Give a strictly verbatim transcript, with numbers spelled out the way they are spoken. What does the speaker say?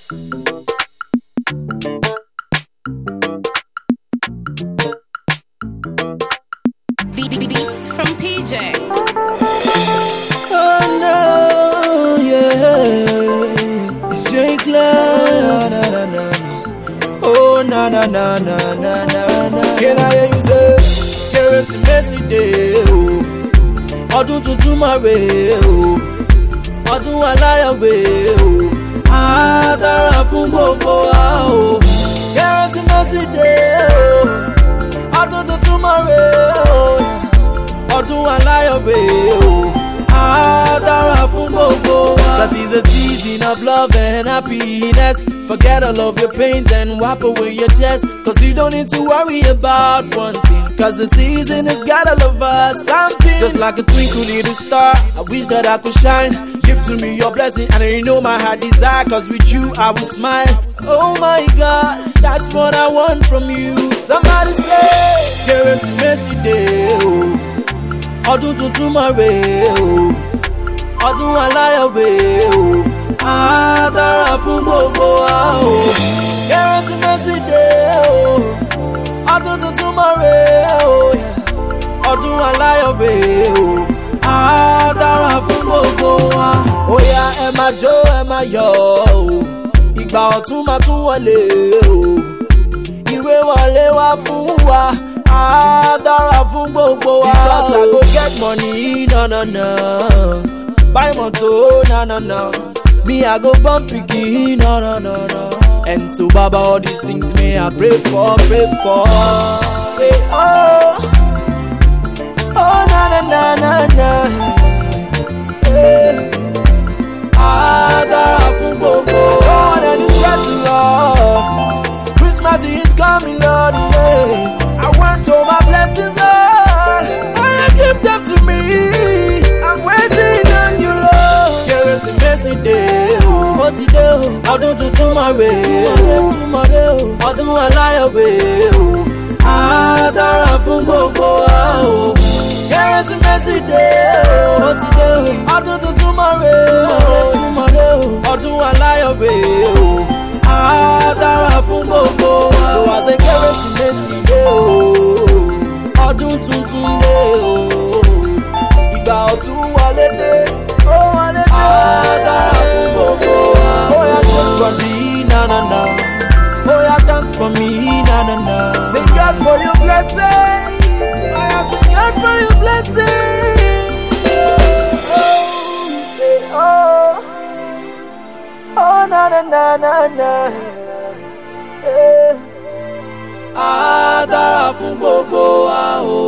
Beats from P J. Oh no, yeah, it's J Clan. Na, na, na, na. Oh na na na na na na na. Can I hear you say, Kérésìmesì dé o, ọdún tuntun máa rè o, ọdún aláyọ̀ gbé o, á dára fún gbogbo wa o. Kérésìmesì dé o, ọdún tuntun máa rè o, ọdún aláyọ̀ gbé o, á dára fún gbogbo wa. 'Cause it's a season of love and happiness. Forget all of your pains and wipe away your tears. 'Cause you don't need to worry about one thing. 'Cause the season has got all of us something. Just like a twinkle little star, I wish that I could shine. Give to me your blessing and you know my heart desire. 'Cause with you I will smile. Oh my God, that's what I want from you. Somebody say, Kérésìmesì dé o, ọdún tuntun máa rè o, ọdún aláyọ̀ gbé o, á dára fún gbogbo wa o. Kérésìmesì dé o, ọdún tuntun máa rè o, ọdún aláyọ̀ gbé o, á dára fún gbogbo wa. Óyá ẹ máa jó ẹ máa yọ̀ o, ìgbà ọ̀tun máa tún wọlé o, ìwé wọlé wá fún wa, á dára fún gbogbo wa. Because I go get money, no no no, buy motor, no no no, me I go bump pikin, no no no no. And so Baba, all these things me I pray for, pray for. Say oh, oh na na na na na. Hey, ah, dára fún gbogbo. Lord, and it's blessing, Lord. Christmas is coming, Lord. Yeah, I want all my blessings, Lord. Oh, give them to me. I'm waiting on you, Lord. Kérésìmesì dé o, ó ti dé o, ọdún tuntun máa rè o, ọdún aláyọ̀ gbé o, á dára fún gbogbo wa o. Kérésìmesì dé o, ó ti dé o, ọdún tuntun máa rè o, ọdún aláyọ̀ gbé o, á dára fún gbogbo wa. So I say Kérésìmesì dé o, ọdún tuntun dé o, ìgbà ọ̀tun wọlé dé, ó wọlé dé, á dára fún gbogbo wa. Oya shake for me, na na na. Oya dance for me, na na na. Thank God for your blessing. Oya thank God for your blessing. Oh, say oh, oh na na na na na. Eh, á dára fún gbogbo wa o.